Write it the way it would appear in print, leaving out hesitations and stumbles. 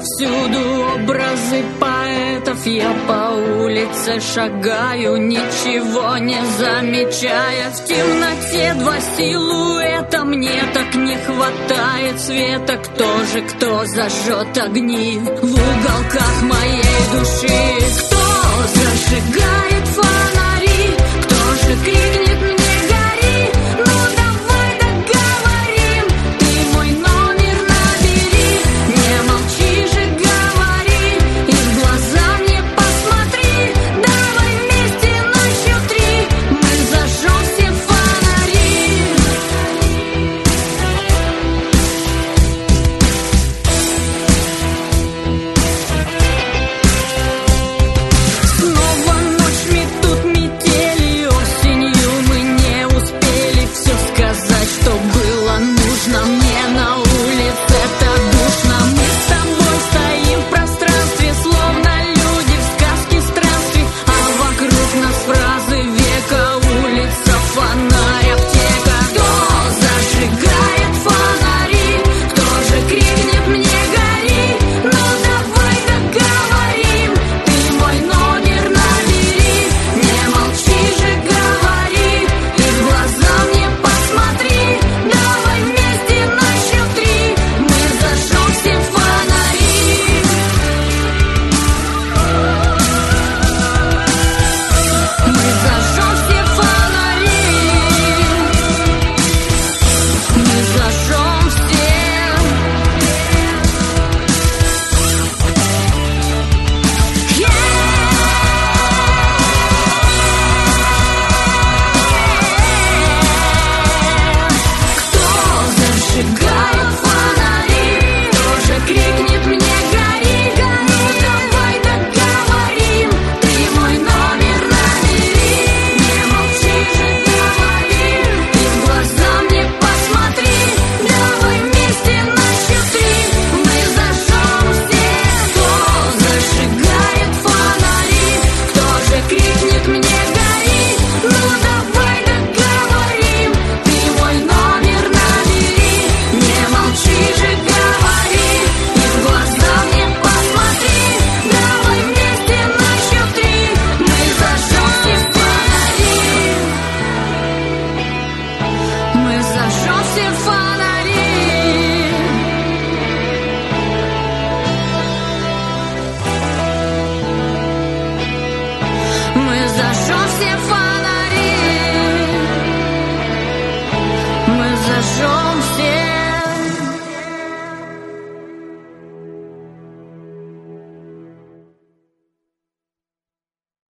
повсюду образы поэтов. Я по улице шагаю, ничего не замечая. В темноте два силуэта, мне так не хватает света. Кто зажжет огни в уголках моей души? Кто зажигает фонари? Кто же крикнет мне: гори? Ну давай договорим, ты мой номер набери. Не молчи же, говори, и в глаза мне посмотри. Давай вместе на счет 3 мы зажжем все фонари. Снова ночь метут метели, осенью мы не успели все сказать, что было нужно мне. На улице так душно, мы с тобой стоим в пространстве, словно люди в сказке странствий, а вокруг нас фразы века: улица, фонарь, аптека. Кто зажигает фонари? Кто же крикнет мне: гори? Ну давай договорим, ты мой номер набери. Не молчи же, говори, и в глаза мне посмотри. Давай вместе на счет 3 мы зажжем все фонари. Мы зажжем все фонари. Мы зажжем все. Кто зажигает фонари? Кто же крикнет мне: гори? Ну давай договорим, ты мой номер набери. Не молчи же, говори, и в глаза мне посмотри. Давай вместе на счет 3 мы зажжем все. Кто зажигает фонари? Кто же крикнет мне: гори? Ну давай договорим, ты мой номер набери. Не молчи же, говори, и в глаза мне посмотри. Давай вместе на счет 3 мы зажжем все фонари. Мы зажжем все фонари. Мы зажжем